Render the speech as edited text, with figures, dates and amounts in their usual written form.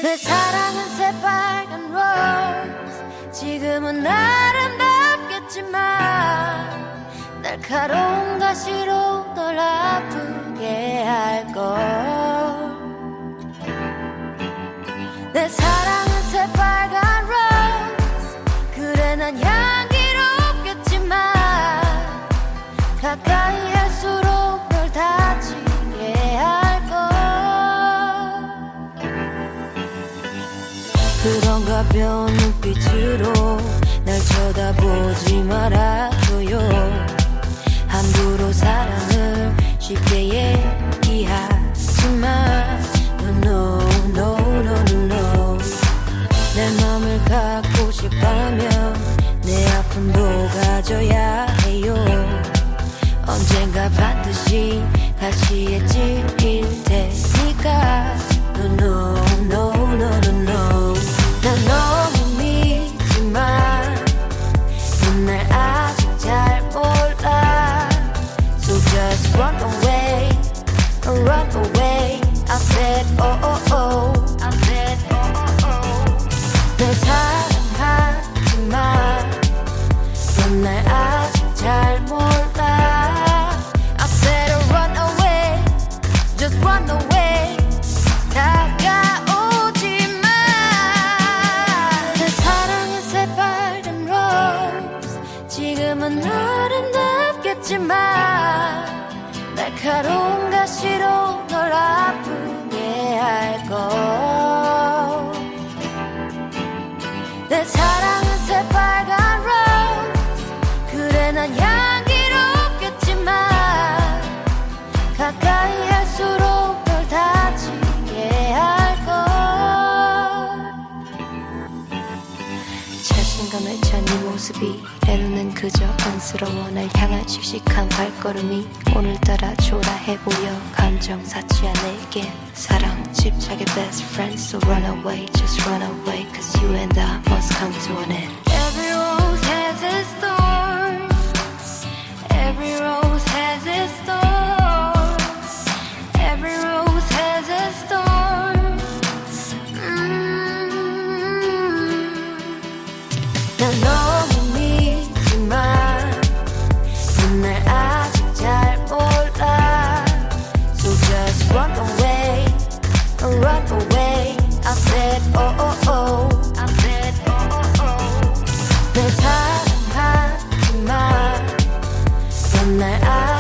내 사랑은 새빨간 rose 지금은 아름답겠지만 날카로운 가시로 널 아프게 할걸 내 사랑은 새빨간 rose 그래 난 향기롭겠지만 가까이 할수록 널 다치게 할걸 그런 가벼운 눈빛으로 날 쳐다보지 말아줘요 함부로 사랑을 쉽게 얘기하지만 No, no, no, no, no 내 맘을 갖고 싶다면 내 아픔도 가져야 해요 언젠가 반드시 가시에 찔릴 테니까 No, no, no, no, no, no 난 너무 믿지만 넌 날 아직 잘 몰라 So just run away, run away I said oh oh oh I said oh oh oh 널 사랑하지만 넌 날 아직 잘 몰라 I said run away just run away 다가오지 마 내 사랑은 새빨간 rose 지금은 아름답겠지만 날카로운 가시로 널 아프게 할걸 내 사랑은 새빨간 rose 그래 난 향기롭겠지만 가까이 할수록 널 다치게 할걸 자신감에 찬 네 모습이 내 눈엔 그저 안쓰러워 날 향한 씩씩한 발걸음이 오늘따라 초라해 보여 감정 사치야 내게 사랑 집착의 best friend So run away, just run away Cause you and I must come to an end Every rose has its thorn Every rose has its thorn Every rose has its thorn 난 너무 믿지만 넌 날 아직 잘 몰라 So just run away, run away I said oh oh oh I said oh oh oh 널 사랑하지만 넌 날